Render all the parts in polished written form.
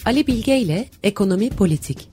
Ali Bilge ile Ekonomi Politik.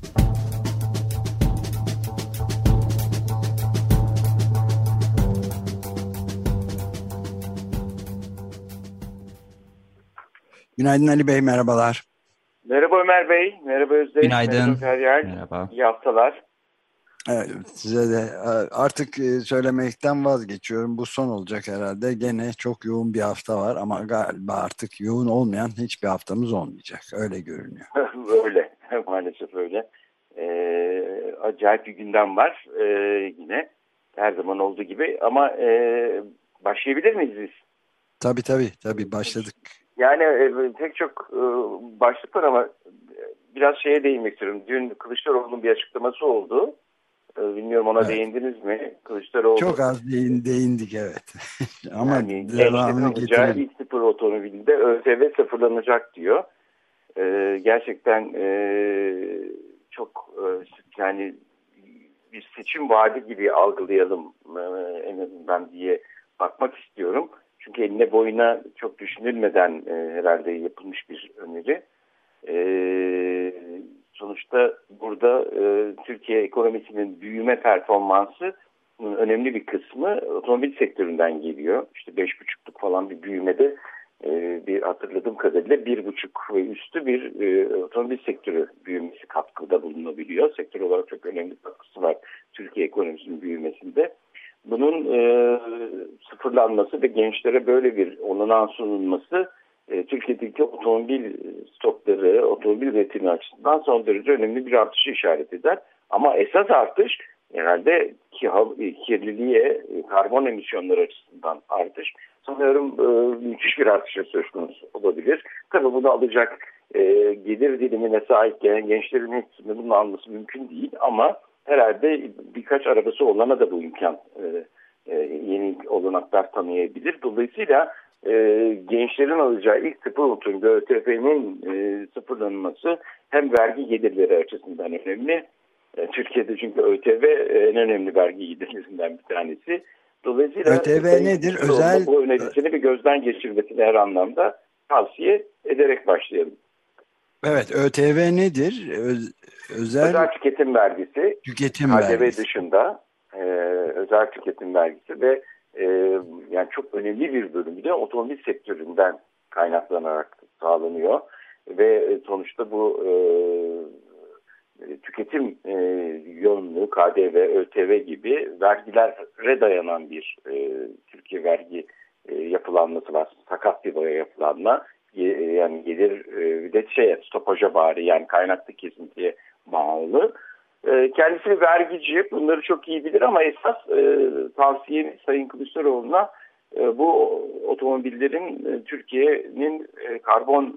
Günaydın Ali Bey, merhabalar. Merhaba Ömer Bey, merhaba Özdeş, Günaydın. merhaba Feryal, Merhaba. iyi haftalar. Evet, size de artık söylemekten vazgeçiyorum. Bu son olacak herhalde. Gene çok yoğun bir hafta var ama galiba artık yoğun olmayan hiçbir haftamız olmayacak. Öyle görünüyor. Öyle, maalesef öyle. Acayip bir gündem var yine, her zaman olduğu gibi ama başlayabilir miyiz biz? Tabii başladık. Yani pek çok başlık var ama biraz şeye değinmek istiyorum. Dün Kılıçdaroğlu'nun bir açıklaması oldu. Bilmiyorum ona değindiniz mi? Kılıçdaroğlu çok az değindik evet. Ama yani devamını getirelim. ilk sıfır otomobilde ÖTV sıfırlanacak diyor. Gerçekten çok yani bir seçim vaadi gibi algılayalım en azından diye bakmak istiyorum. Çünkü eline boyuna çok düşünülmeden herhalde yapılmış bir öneri. Sonuçta burada Türkiye ekonomisinin büyüme performansı önemli bir kısmı otomobil sektöründen geliyor. İşte 5,5'luk falan bir büyümede bir hatırladığım kadarıyla 1,5 ve üstü bir otomobil sektörü büyümesi katkıda bulunabiliyor. Sektör olarak çok önemli katkısı var Türkiye ekonomisinin büyümesinde. Bunun sıfırlanması ve gençlere böyle bir olanan sunulması Türkiye'deki otomobil stokları, otomobil üretimi açısından son derece önemli bir artışı işaret eder. Ama esas artış herhalde kirliliğe, karbon emisyonları açısından artış. Sanıyorum müthiş bir artışa söz konusu olabilir. Tabii bunu alacak gelir dilimine sahip gençlerin hepsini bunu alması mümkün değil ama herhalde birkaç arabası olana da bu imkan yeni olanaklar tanıyabilir. Dolayısıyla gençlerin alacağı ilk sıfır otomobil ÖTV'nin sıfırlanması hem vergi gelirleri açısından önemli. Türkiye'de çünkü ÖTV en önemli vergi gelirlerinden bir tanesi. Dolayısıyla ÖTV nedir? Özel bu önerisini bir gözden geçirmesini her anlamda tavsiye ederek başlayalım. Evet, ÖTV nedir? Özel tüketim vergisi. Tüketim KDV vergisi. dışında özel tüketim vergisi ve yani çok önemli bir bölümü de otomobil sektöründen kaynaklanarak sağlanıyor ve sonuçta bu tüketim yönlü KDV, ÖTV gibi vergilere dayanan bir Türkiye vergi yapılanması var. Sakat bir yapılanma. Yani gelir bir de stopaja bari yani kaynaklı kesintiye bağlı. Kendisi bir vergici, bunları çok iyi bilir ama esas tavsiyemiz Sayın Kılıçdaroğlu'na bu otomobillerin Türkiye'nin karbon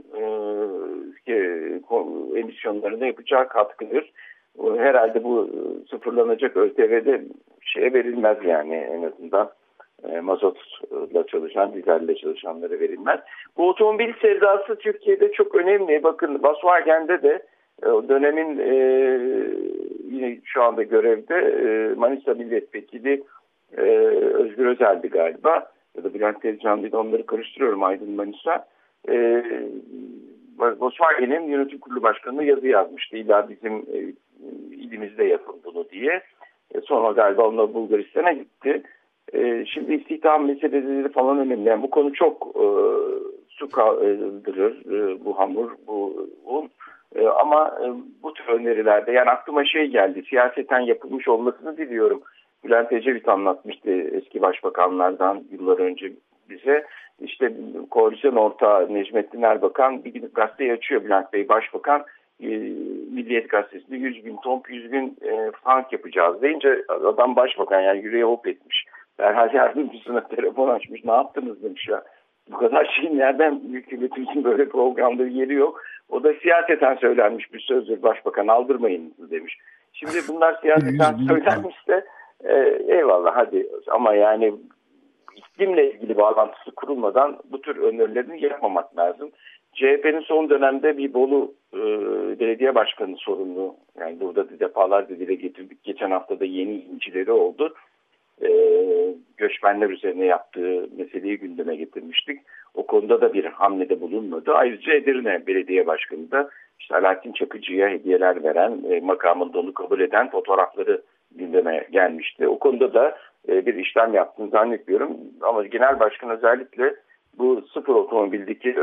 emisyonlarına yapacağı katkıdır. Herhalde bu sıfırlanacak ÖTV'de şeye verilmez yani en azından mazotla çalışan, dizelle çalışanlara verilmez. Bu otomobil sevdası Türkiye'de çok önemli. Bakın Volkswagen'de de dönemin yine şu anda görevde Manisa Milletvekili Özgür Özel'di galiba ya da Bülent Tezcan'dı, onları karıştırıyorum, Aydın Manisa. Volkswagen'in yönetim kurulu başkanına yazı yazmıştı. İlla bizim ilimizde yapın bunu diye. Sonra galiba onlar Bulgaristan'a gitti. Şimdi istihdam meseleleri falan önemli. Yani bu konu çok su kaldırır, bu hamur, bu un. Ama bu tür önerilerde yani aklıma şey geldi, siyaseten yapılmış olmasını diliyorum. Bülent Ecevit anlatmıştı eski başbakanlardan yıllar önce bize. İşte koalisyon ortağı Necmettin Erbakan bir gün gazeteyi açıyor, Bülent Bey Başbakan. Milliyet Gazetesi'nde 100 bin ton 100 bin frank yapacağız deyince adam başbakan yani yüreğe hop etmiş. Derhal yardımcısına telefon açmış, ne yaptınız demiş ya. Bu kadar şeyin nereden hükümetimizin böyle programda yeri yok. O da siyaseten söylenmiş bir sözdür, başbakan aldırmayın demiş. Şimdi bunlar siyaseten söylenmişse eyvallah hadi ama yani iklimle ilgili bağlantısı kurulmadan bu tür önerilerini yapmamak lazım. CHP'nin son dönemde bir Bolu belediye başkanı sorumlu, yani burada defalarca dile getirdik. Geçen hafta da yeni incileri oldu. göçmenler üzerine yaptığı meseleyi gündeme getirmiştik. O konuda da bir hamlede bulunmadı. Ayrıca Edirne Belediye Başkanı da işte Alaaddin Çakıcı'ya hediyeler veren, makamında onu kabul eden fotoğrafları gündeme gelmişti. O konuda da bir işlem yaptığını zannetmiyorum. Ama Genel Başkan özellikle bu sıfır otomobildeki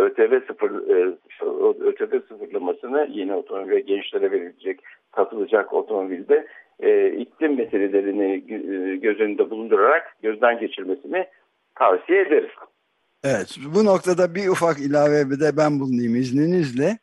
ÖTV sıfırlamasını yeni otomobil ve gençlere verilecek, satılacak otomobilde iklim meselelerini göz önünde bulundurarak gözden geçirmesini tavsiye ederiz. Evet, bu noktada bir ufak ilave de ben bulunayım izninizle.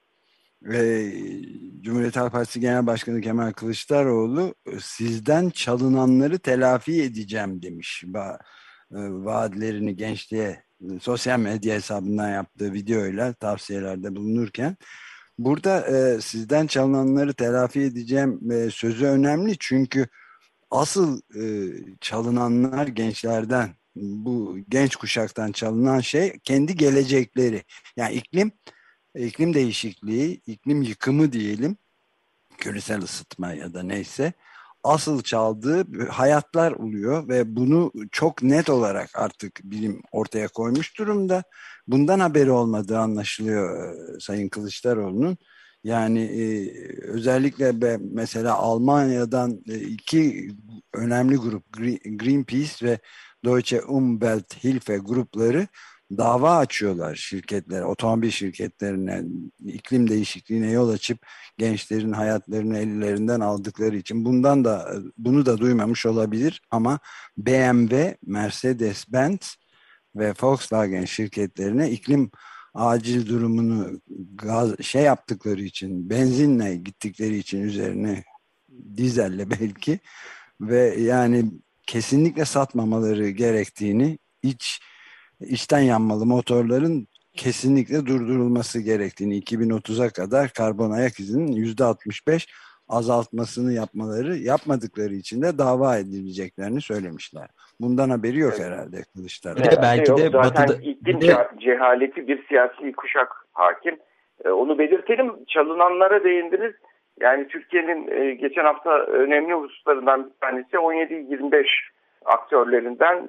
Cumhuriyet Halk Partisi Genel Başkanı Kemal Kılıçdaroğlu sizden çalınanları telafi edeceğim demiş. Vaatlerini gençliğe sosyal medya hesabından yaptığı videoyla tavsiyelerde bulunurken burada sizden çalınanları telafi edeceğim sözü önemli çünkü asıl çalınanlar gençlerden, bu genç kuşaktan çalınan şey kendi gelecekleri. Yani iklim değişikliği, iklim yıkımı diyelim, küresel ısıtma ya da neyse, asıl çaldığı hayatlar oluyor ve bunu çok net olarak artık bilim ortaya koymuş durumda. Bundan haberi olmadığı anlaşılıyor Sayın Kılıçdaroğlu'nun. Yani özellikle mesela Almanya'dan iki önemli grup, Greenpeace ve Deutsche Umwelthilfe grupları dava açıyorlar şirketlere, otomobil şirketlerine, iklim değişikliğine yol açıp gençlerin hayatlarını ellerinden aldıkları için. Bunu da duymamış olabilir ama BMW, Mercedes-Benz ve Volkswagen şirketlerine iklim acil durumunu yaptıkları için, benzinle gittikleri için üzerine, dizelle belki, ve yani kesinlikle satmamaları gerektiğini, içten yanmalı motorların kesinlikle durdurulması gerektiğini, 2030'a kadar karbon ayak izinin %65 azaltmasını yapmadıkları için de dava edileceklerini söylemişler. Bundan haberi yok herhalde Kılıçdaroğlu. Bir de belki de zaten Batı'da iklim cehaleti bir siyasi kuşak hakim. Onu belirtelim. Çalınanlara değindiniz. Yani Türkiye'nin geçen hafta önemli hususlarından bir tanesi 17-25 aktörlerinden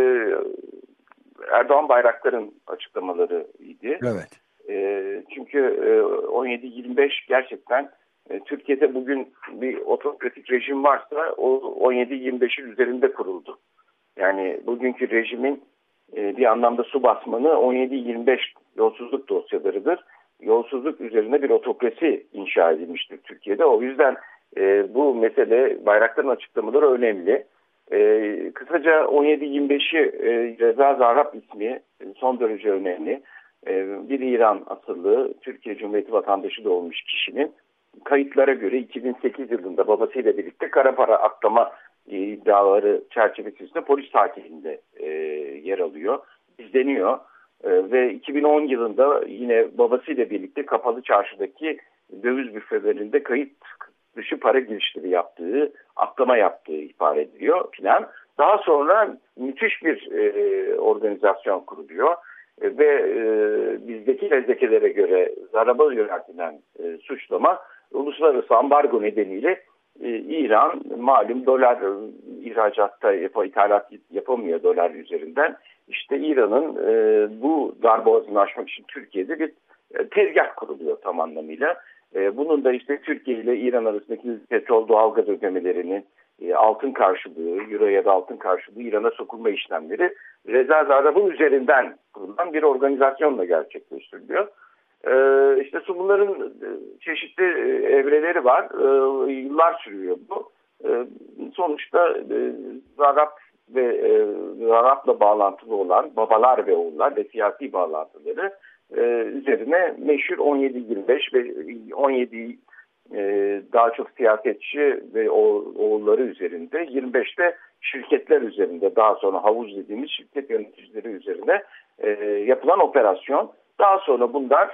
Erdoğan Bayraktar'ın açıklamaları idi. Evet. Çünkü 17-25 gerçekten Türkiye'de bugün bir otokratik rejim varsa o 17-25'in üzerinde kuruldu. Yani bugünkü rejimin bir anlamda su basmanı 17-25 yolsuzluk dosyalarıdır. Yolsuzluk üzerine bir otokrasi inşa edilmiştir Türkiye'de. O yüzden bu mesele, Bayraktar'ın açıklamaları önemli. Kısaca 17-25'i Reza Zarrab ismi son derece önemli. Bir İran asıllı Türkiye Cumhuriyeti vatandaşı da olmuş kişinin kayıtlara göre 2008 yılında babasıyla birlikte kara para aklama iddiaları çerçevesinde polis takibinde yer alıyor, izleniyor. Ve 2010 yılında yine babasıyla birlikte Kapalı Çarşı'daki döviz büfelerinde kayıt dışı para girişleri yaptığı, aklama yaptığı ihbar ediliyor filan. Daha sonra müthiş bir organizasyon kuruluyor ve bizdeki fezlekelere göre Zarrab'a yöneltilen suçlama uluslararası ambargo nedeniyle İran malum dolar ihracatta ithalat yapamıyor dolar üzerinden. İşte İran'ın bu darboğazını aşmak için Türkiye'de bir tezgah kuruluyor tam anlamıyla. Bunun da işte Türkiye ile İran arasındaki petrol doğalgaz ödemelerinin altın karşılığı, euro ya da altın karşılığı İran'a sokulma işlemleri Reza Zarrab'ın üzerinden kurulan bir organizasyonla gerçekleştiriliyor. İşte bunların çeşitli evreleri var. Yıllar sürüyor bu. Sonuçta Zarrab ve Zarrab'la bağlantılı olan babalar ve oğullar ve siyasi bağlantıları üzerine meşhur 17-25 ve 17 daha çok siyasetçi ve oğulları üzerinde, 25'te şirketler üzerinde, daha sonra havuz dediğimiz şirket yöneticileri üzerine yapılan operasyon. Daha sonra bunlar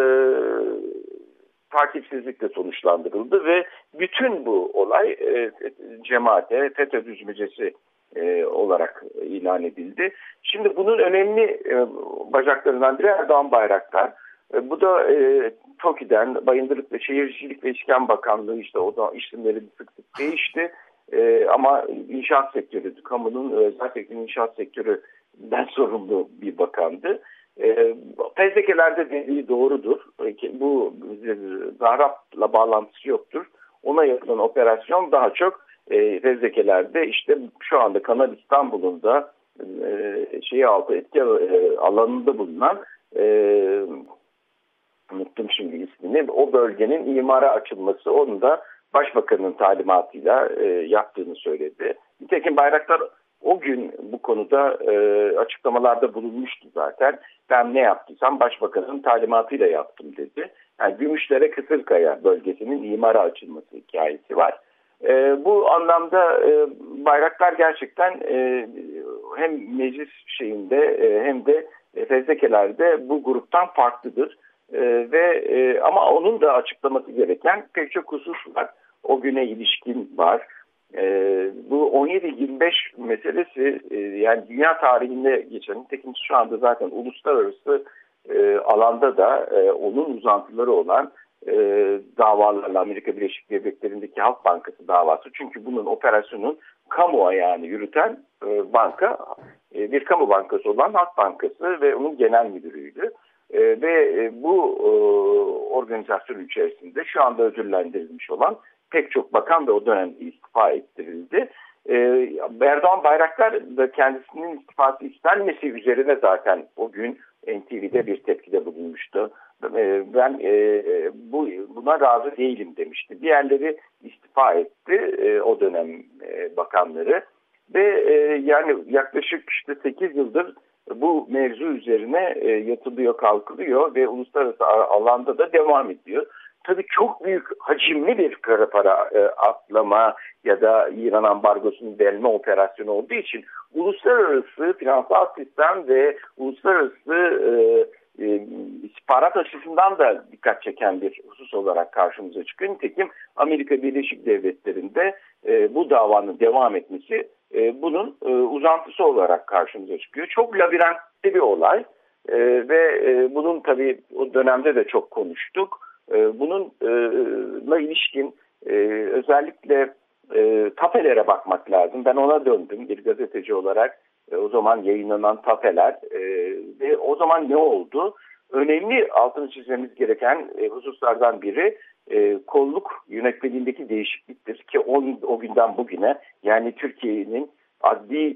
takipsizlikle sonuçlandırıldı ve bütün bu olay cemaate, FETÖ düzmecesi olarak ilan edildi. Şimdi bunun önemli bacaklarından biri Erdoğan Bayraktar. Bu da TOKİ'den, Bayındırlık ve Şehircilik ve İskan Bakanlığı, işte o da işlemleri sık sık değişti. Ama inşaat sektörü, kamunun özel sektörün inşaat sektöründen sorumlu bir bakandı. Fezlekelerde dediği doğrudur. Bu Zahrap'la bağlantısı yoktur. Ona yapılan operasyon daha çok fezlekelerde işte şu anda Kanal İstanbul'un da etki alanında bulunan unuttum şimdi ismini, o bölgenin imara açılması, onun da Başbakanın talimatıyla yaptığını söyledi. Nitekim Bayraktar o gün bu konuda açıklamalarda bulunmuştu zaten. Ben ne yaptıysam Başbakanın talimatıyla yaptım dedi. Yani Gümüşdere Kısırkaya bölgesinin imara açılması hikayesi var. Bu anlamda Bayraktar gerçekten hem meclis hem de fezlekelerde bu gruptan farklıdır. Ama onun da açıklaması gereken pek çok husus var. O güne ilişkin var. Bu 17-25 meselesi yani dünya tarihinde geçen, nitekim şu anda zaten uluslararası alanda da onun uzantıları olan davalarla, Amerika Birleşik Devletleri'ndeki Halk Bankası davası. Çünkü bunun operasyonun kamu ayağını yürüten banka bir kamu bankası olan Halk Bankası ve onun genel müdürüydü. Ve bu organizasyon içerisinde şu anda ödüllendirilmiş olan pek çok bakan da o dönemde istifa ettirildi. Erdoğan Bayraktar da kendisinin istifası istenmesi üzerine zaten o gün NTV'de bir tepkide bulunmuştu. Ben buna razı değilim demişti. Diğerleri istifa etti o dönem bakanları ve yani yaklaşık 8 yıldır bu mevzu üzerine yatılıyor, kalkılıyor ve uluslararası alanda da devam ediyor. Tabii çok büyük hacimli bir kara para atlama ya da İran ambargosunu delme operasyonu olduğu için uluslararası finansal sistem ve uluslararası istihbarat açısından da dikkat çeken bir husus olarak karşımıza çıkıyor. Nitekim Amerika Birleşik Devletleri'nde bu davanın devam etmesi bunun uzantısı olarak karşımıza çıkıyor. Çok labirentli bir olay ve bunun tabii o dönemde de çok konuştuk. Bununla ilişkin özellikle tapelere bakmak lazım. Ben ona döndüm bir gazeteci olarak. O zaman yayınlanan tapeler ve o zaman ne oldu? Önemli altını çizmemiz gereken hususlardan biri kolluk yönetmeliğindeki değişikliktir ki o günden bugüne yani Türkiye'nin adli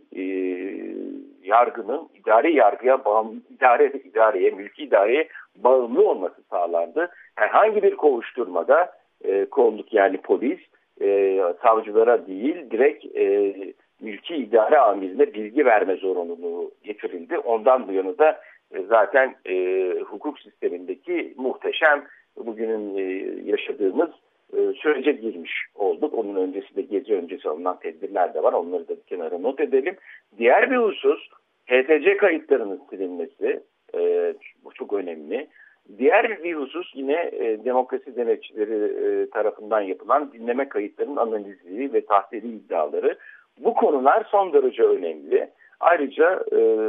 yargının idari yargıya bağımlı, mülki idareye bağımlı olması sağlandı. Herhangi bir kovuşturmada kolluk yani polis savcılara değil direkt mülki idare amirine bilgi verme zorunluluğu getirildi. Ondan bu yana da zaten hukuk sistemindeki muhteşem bugünün yaşadığımız sürece girmiş olduk. Onun öncesinde gezi öncesi alınan tedbirler de var. Onları da bir kenara not edelim. Diğer bir husus HTC kayıtlarının silinmesi. Bu çok önemli. Diğer bir husus yine demokrasi denetçileri tarafından yapılan dinleme kayıtlarının analizi ve tahlili iddiaları. Bu konular son derece önemli. Ayrıca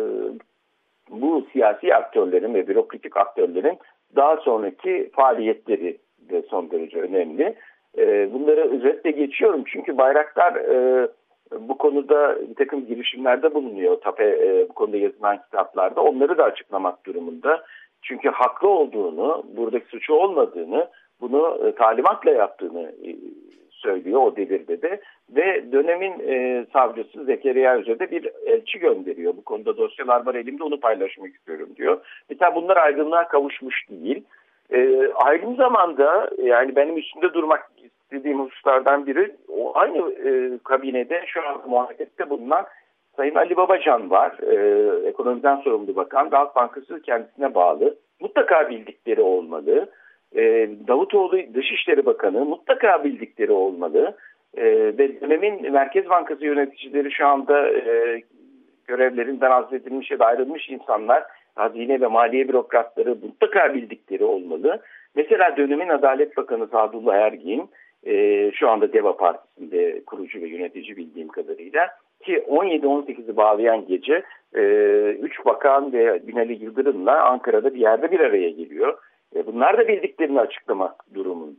bu siyasi aktörlerin ve bürokratik aktörlerin daha sonraki faaliyetleri de son derece önemli. Bunları özetle geçiyorum çünkü Bayraktar bu konuda bir takım girişimlerde bulunuyor. Bu konuda yazılan kitaplarda onları da açıklamak durumunda. Çünkü haklı olduğunu, buradaki suçu olmadığını, bunu talimatla yaptığını söylüyor o devirde de. Ve dönemin savcısı Zekeriya Özer'de bir elçi gönderiyor. Bu konuda dosyalar var elimde, onu paylaşmak istiyorum diyor. Mesela bunlar aydınlığa kavuşmuş değil. Aynı zamanda yani benim üstünde durmak istediğim hususlardan biri aynı kabinede şu an muhalefette bulunan Sayın Ali Babacan var. Ekonomiden sorumlu bakan. Halk Bankası kendisine bağlı. Mutlaka bildikleri olmalı. Davutoğlu Dışişleri Bakanı mutlaka bildikleri olmalı. Ve dönemin Merkez Bankası yöneticileri şu anda görevlerinden azledilmiş ya da ayrılmış insanlar, hazine ve maliye bürokratları mutlaka bildikleri olmalı. Mesela dönemin Adalet Bakanı Sadullah Ergin, şu anda DEVA Partisi'nde kurucu ve yönetici bildiğim kadarıyla, ki 17-18'i bağlayan gece 3 bakan ve Binali Yıldırım'la Ankara'da bir yerde bir araya geliyor. Bunlar da bildiklerini açıklamak durumunda.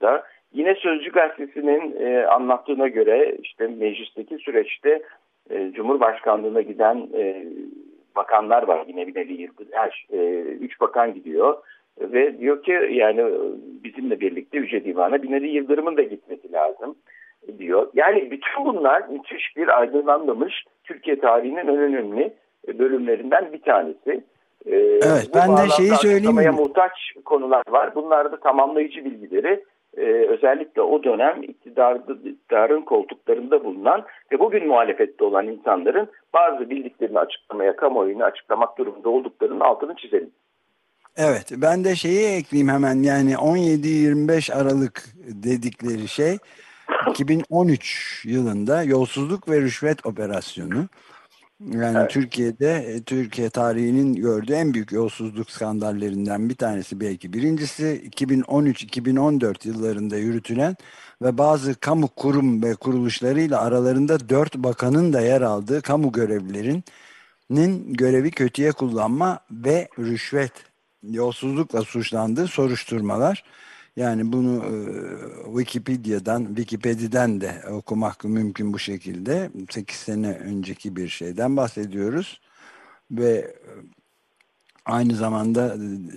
Yine Sözcü Gazetesi'nin anlattığına göre işte meclisteki süreçte Cumhurbaşkanlığına giden bakanlar var. Yine Binali Yıldırım, 3 bakan gidiyor ve diyor ki yani bizimle birlikte Yüce Divan'a Binali Yıldırım'ın da gitmesi lazım diyor. Yani bütün bunlar müthiş bir aydınlanmamış Türkiye tarihinin en önemli bölümlerinden bir tanesi. Evet, Bu ben de şeyi bağlamda söyleyeyim açıklamaya mi? muhtaç konular var. Bunlar da tamamlayıcı bilgileri özellikle o dönem iktidarın koltuklarında bulunan ve bugün muhalefette olan insanların bazı bildiklerini açıklamaya, kamuoyunu açıklamak durumunda olduklarının altını çizelim. Evet, ben de şeyi ekleyeyim hemen, yani 17-25 Aralık dedikleri şey 2013 yılında yolsuzluk ve rüşvet operasyonu. Yani Evet. Türkiye'de, Türkiye tarihinin gördüğü en büyük yolsuzluk skandallerinden bir tanesi, belki birincisi, 2013-2014 yıllarında yürütülen ve bazı kamu kurum ve kuruluşlarıyla aralarında 4 bakanın da yer aldığı kamu görevlilerinin görevi kötüye kullanma ve rüşvet, yolsuzlukla suçlandığı soruşturmalar. Yani bunu Wikipedia'dan de okumak mümkün bu şekilde. 8 sene önceki bir şeyden bahsediyoruz. Ve aynı zamanda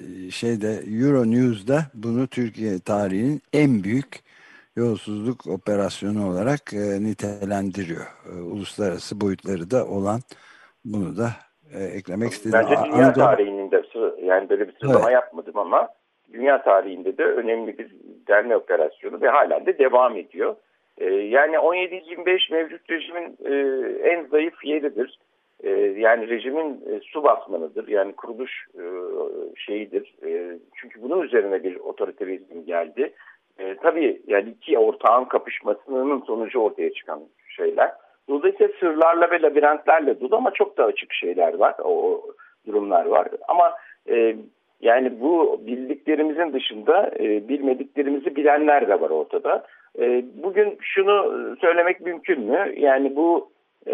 Euronews'da bunu Türkiye tarihinin en büyük yolsuzluk operasyonu olarak nitelendiriyor. Uluslararası boyutları da olan, bunu da eklemek istedim. Bence dünya Anadolu. tarihinin de yani böyle bir sıralama Evet. yapmadım ama dünya tarihinde de önemli bir derme operasyonu ve halen de devam ediyor. Yani 17-25 mevcut rejimin en zayıf yeridir. Yani rejimin su basmanıdır. Yani kuruluş şeyidir. Çünkü bunun üzerine bir otoriterizm geldi. Tabii yani iki ortağın kapışmasının sonucu ortaya çıkan şeyler. Dolayısıyla sırlarla ve labirentlerle dolu ama çok da açık şeyler var. O durumlar var. Ama yani bu bildiklerimizin dışında bilmediklerimizi bilenler de var ortada. Bugün şunu söylemek mümkün mü? Yani bu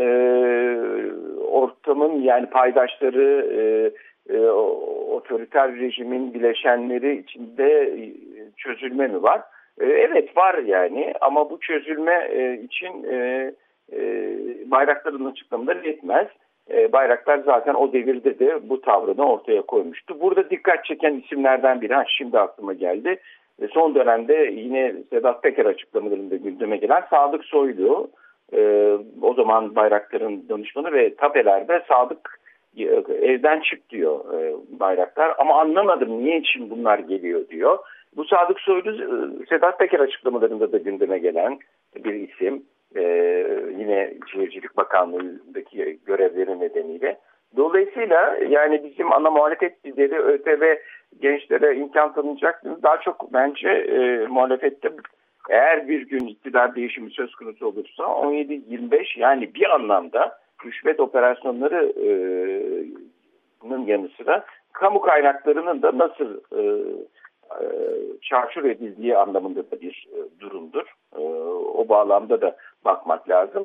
ortamın, yani paydaşları, otoriter rejimin bileşenleri içinde çözülme mi var? Evet, var yani, ama bu çözülme için Bayraktar'ın açıklamaları yetmez. Bayraktar zaten o devirde de bu tavrını ortaya koymuştu. Burada dikkat çeken isimlerden biri, şimdi aklıma geldi. Son dönemde yine Sedat Peker açıklamalarında gündeme gelen Sadık Soylu. O zaman Bayraktar'ın danışmanı ve tapelerde Sadık evden çık diyor Bayraktar. Ama anlamadım niye için bunlar geliyor diyor. Bu Sadık Soylu Sedat Peker açıklamalarında da gündeme gelen bir isim. Yine Şehircilik Bakanlığı'ndaki görevleri nedeniyle. Dolayısıyla yani bizim ana muhalefet lideri ÖTV gençlere imkan tanınacak. Daha çok bence muhalefette, eğer bir gün iktidar değişimi söz konusu olursa 17-25, yani bir anlamda rüşvet operasyonlarının yanı sıra kamu kaynaklarının da nasıl çarçur edildiği anlamında da bir durumdur. O bağlamda da bakmak lazım.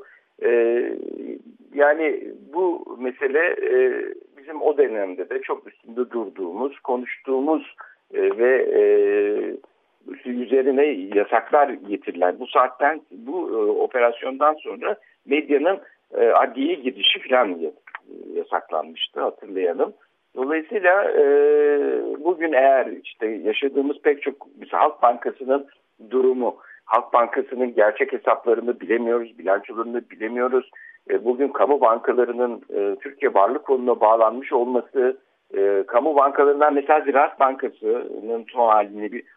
Yani bu mesele bizim o dönemde de çok üstünde durduğumuz, konuştuğumuz ve üzerine yasaklar getirilen, bu operasyondan sonra medyanın adliye girişi falan yasaklanmıştı, hatırlayalım. Dolayısıyla bugün eğer işte yaşadığımız pek çok, mesela Halk Bankası'nın durumu, Halk Bankası'nın gerçek hesaplarını bilemiyoruz, bilançolarını bilemiyoruz. Bugün kamu bankalarının Türkiye Varlık Fonu'na bağlanmış olması, kamu bankalarından mesela Ziraat Bankası'nın son halini bir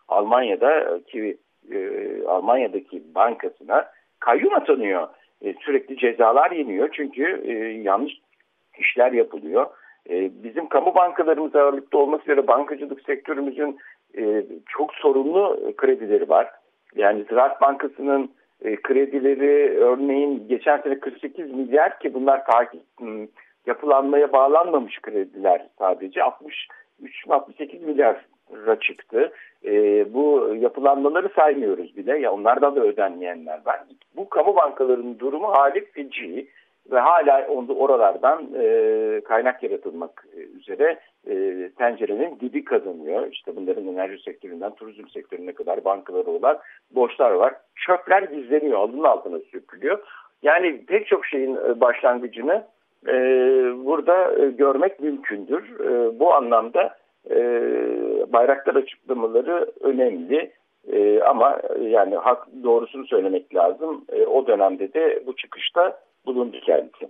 Almanya'daki bankasına kayyum atanıyor. Sürekli cezalar yeniyor çünkü yanlış işler yapılıyor. Bizim kamu bankalarımız ağırlıkta olması üzere bankacılık sektörümüzün çok sorunlu kredileri var. Yani Ziraat Bankası'nın kredileri örneğin geçen sene 48 milyar, ki bunlar yapılanmaya bağlanmamış krediler, sadece 63-68 milyara çıktı. Bu yapılanmaları saymıyoruz bile. Ya onlardan da ödenmeyenler var. Bu kamu bankalarının durumu hali feci ve hala oralardan kaynak yaratılmak üzere tencerenin dibi kazanıyor. İşte bunların enerji sektöründen turizm sektörüne kadar bankaları olan borçlar var. Çöpler gizleniyor, alının altına sürüklüyor. Yani pek çok şeyin başlangıcını burada görmek mümkündür. Bu anlamda Bayraktar açıklamaları önemli. Ama yani doğrusunu söylemek lazım. O dönemde de bu çıkışta bulundu kendisi.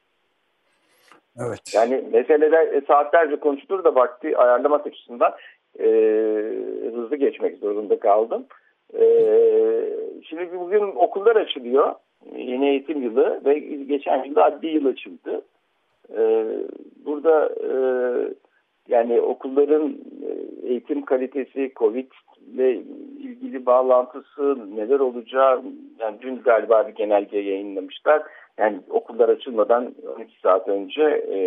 Evet. Yani meseleler saatlerce konuşulur da vakti ayarlamak açısından hızlı geçmek zorunda kaldım. Şimdi bugün okullar açılıyor. Yeni eğitim yılı ve geçen yılda adli yıl açıldı. Burada yani okulların eğitim kalitesi, Covid ile ilgili bağlantısı neler olacağı, yani dün galiba bir genelge yayınlamışlar. Yani okullar açılmadan 12 saat önce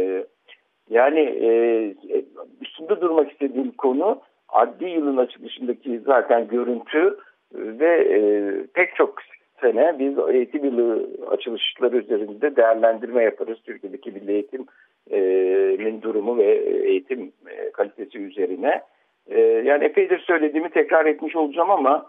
üstünde durmak istediğim konu adli yılın açılışındaki zaten görüntü ve pek çok sene biz eğitim yılı açılışları üzerinde değerlendirme yaparız. Türkiye'deki milli eğitimin durumu ve eğitim kalitesi üzerine. Yani epeydir söylediğimi tekrar etmiş olacağım ama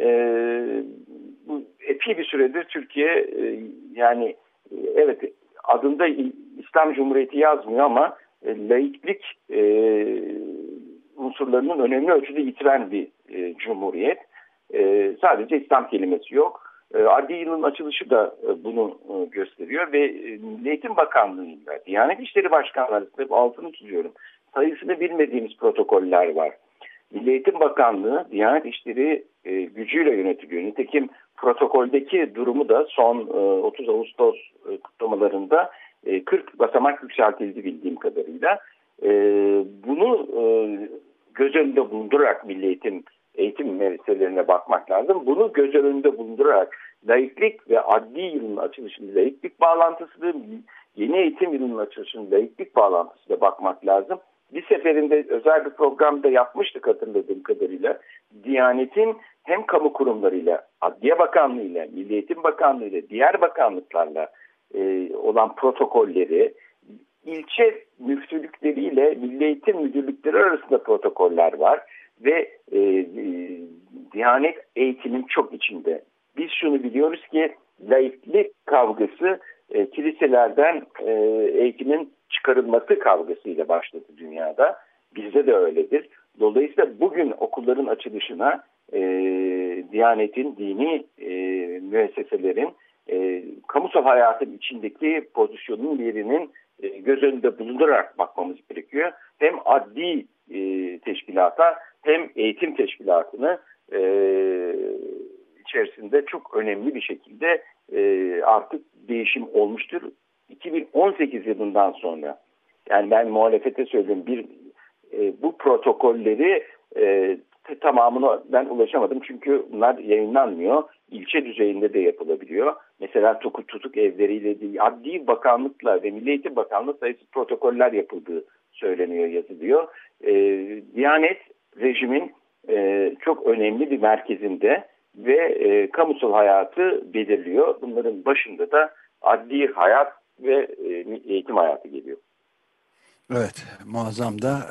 bu epey bir süredir Türkiye evet adında İslam Cumhuriyeti yazmıyor ama laiklik unsurlarının önemli ölçüde yitiren bir cumhuriyet. Sadece İslam kelimesi yok. Adli yılın açılışı da bunu gösteriyor ve Milli Eğitim Bakanlığı'yla Diyanet İşleri Başkanlığı arasında altını çiziyorum. Sayısını bilmediğimiz protokoller var. Milli Eğitim Bakanlığı Diyanet İşleri gücüyle yönetiliyor. Nitekim protokoldeki durumu da son 30 Ağustos kutlamalarında 40 basamak yükseltildi bildiğim kadarıyla. Bunu göz önünde bulundurarak milli eğitim meselelerine bakmak lazım. Bunu göz önünde bulundurarak laiklik ve adli yılın açılışının laiklik bağlantısını, yeni eğitim yılının açılışının laiklik bağlantısıyla bakmak lazım. Bir seferinde özel bir programda yapmıştık hatırladığım kadarıyla. Diyanet'in hem kamu kurumlarıyla, Adliye Bakanlığı ile, Milli Eğitim Bakanlığı ile, diğer bakanlıklarla olan protokolleri, ilçe müftülükleriyle Milli Eğitim Müdürlükleri arasında protokoller var ve Diyanet eğitimin çok içinde. Biz şunu biliyoruz ki laiklik kavgası kiliselerden eğitimin çıkarılması kavgasıyla başladı dünyada. Bizde de öyledir. Dolayısıyla bugün okulların açılışına Diyanet'in, dini müesseselerin kamusal hayatın içindeki pozisyonun yerinin göz önünde bulundurarak bakmamız gerekiyor. Hem adli teşkilata hem eğitim teşkilatını içerisinde çok önemli bir şekilde artık değişim olmuştur. 2018 yılından sonra, yani ben muhalefete söylüyorum, bu protokolleri tamamına ben ulaşamadım çünkü bunlar yayınlanmıyor. İlçe düzeyinde de yapılabiliyor. Mesela tutuk evleriyle değil, Adli Bakanlıkla ve Milli Eğitim Bakanlığı sayısı protokoller yapıldığı söyleniyor, yazılıyor. Diyanet rejimin çok önemli bir merkezinde ve kamusal hayatı belirliyor. Bunların başında da adli hayat ve eğitim hayatı geliyor. Evet, muazzam da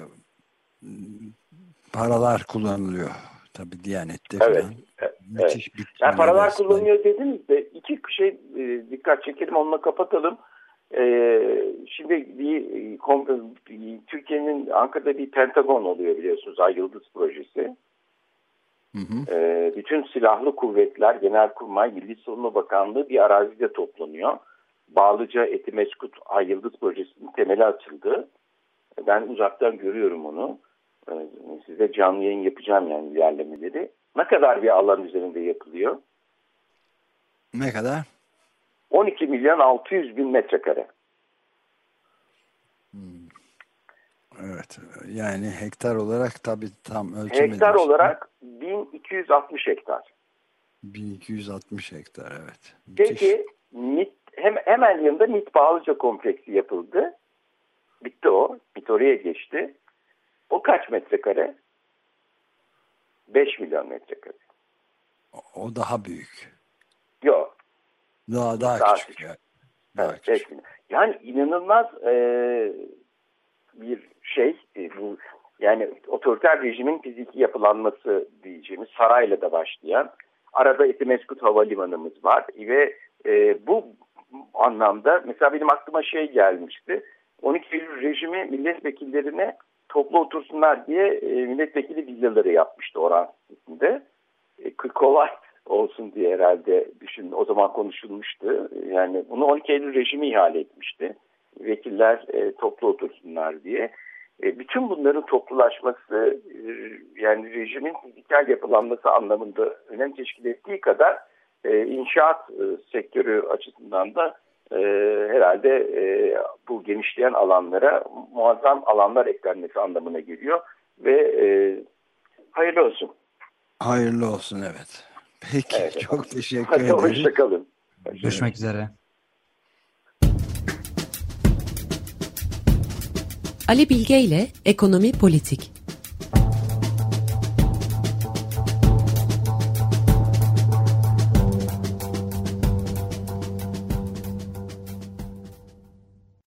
paralar kullanılıyor tabii Diyanet'te evet, falan. Evet. Müthiş Yani paralar kullanılıyor dediniz de iki şey dikkat çekelim, onunla kapatalım. Şimdi Türkiye'nin Ankara'da bir Pentagon oluyor biliyorsunuz, Ay Yıldız projesi. Hı hı. Bütün silahlı kuvvetler, Genelkurmay, Milli Savunma Bakanlığı bir arazide toplanıyor. Bağlıca Etimeskut Ay Yıldız projesinin temeli atıldı. Ben uzaktan görüyorum onu. Size canlı yayın yapacağım yani ilerlemeleri. Ne kadar bir alan üzerinde yapılıyor? Ne kadar? 12 milyon 600 bin metrekare. Evet. Yani hektar olarak tabii tam ölçemedim. Hektar olarak 1260 hektar. 1260 hektar, evet. Peki hemen yanında MİT Bağlıca kompleksi yapıldı. Bitti o. MİT oraya geçti. O kaç metrekare? 5 milyon metrekare. O daha büyük. Yok. Daha küçük. Yani. Evet, 5 milyon. Yani inanılmaz bir bu yani otoriter rejimin fiziki yapılanması diyeceğimiz sarayla da başlayan, arada Etimeskut Havalimanımız var ve bu anlamda mesela benim aklıma gelmişti. 12 Eylül rejimi milletvekillerine toplu otursunlar diye milletvekili villaları yapmıştı Oran Sitesi'nde. Kolay olsun diye herhalde o zaman konuşulmuştu. Yani bunu 12 Eylül rejimi ihale etmişti. Vekiller toplu otursunlar diye. Bütün bunların toplulaşması yani rejimin fiziksel yapılanması anlamında önem teşkil ettiği kadar inşaat sektörü açısından da herhalde bu genişleyen alanlara muazzam alanlar eklenmesi anlamına geliyor ve hayırlı olsun. Hayırlı olsun, evet. Peki, evet, çok teşekkür ederim. Hoşçakalın. Görüşmek üzere. Ali Bilge ile Ekonomi Politik.